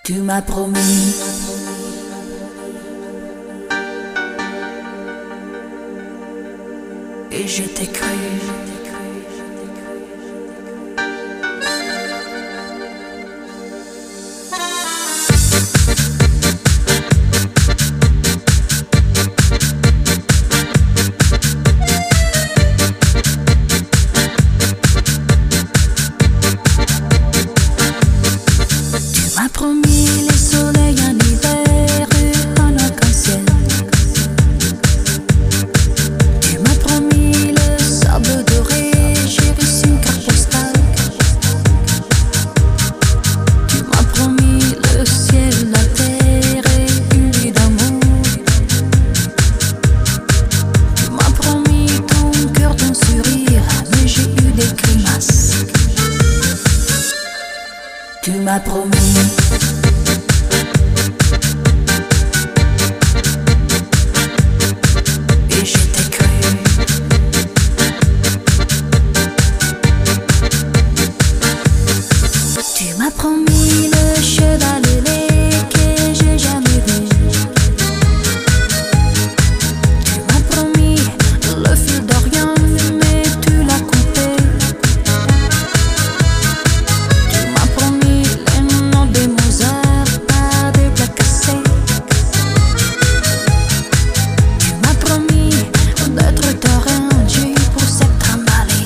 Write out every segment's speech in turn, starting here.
Tu m'as promis et je t'ai cru. Tu m'as promis les soleils en hiver et un arc-en-ciel. Tu m'as promis le sable doré, j'ai reçu une carte postale. Tu m'as promis le ciel, la terre et une vie d'amour. Tu m'as promis ton cœur, ton sourire, mais j'ai eu des grimaces. Tu m'as promis et je t'ai cru. Tu m'as promis le cheval ailé que j'ai jamais vu. Tu m'as promis le fil d'Orient, mais tu l'as coupé. Tu m'as promis les noms de Mozart par des plats cassés. Tu m'as promis d'être ta reine, Dieu pour s'être emballé.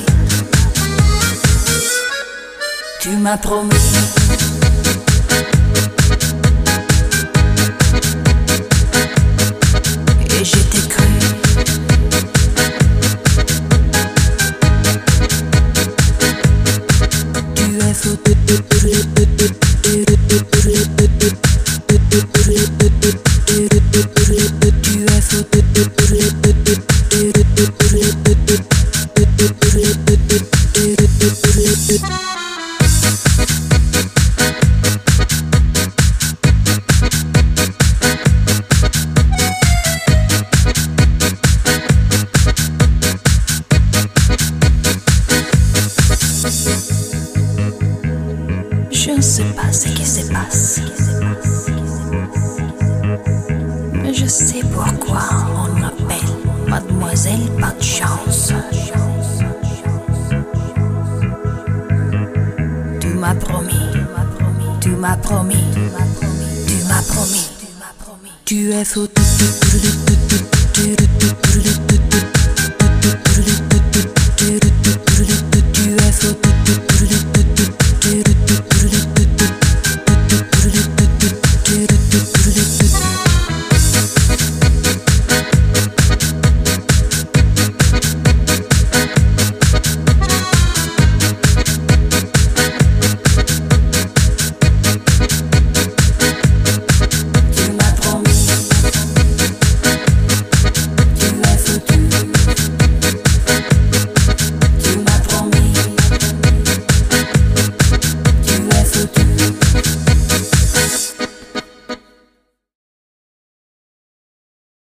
Tu m'as promis et je t'ai cru. Tu es fou. Tu es fou. Je ne sais pas ce qui se passe, mais je sais pourquoi on m'appelle Mademoiselle Pas de Chance. Tu m'as promis, tu m'as promis, tu m'as promis, tu es fou.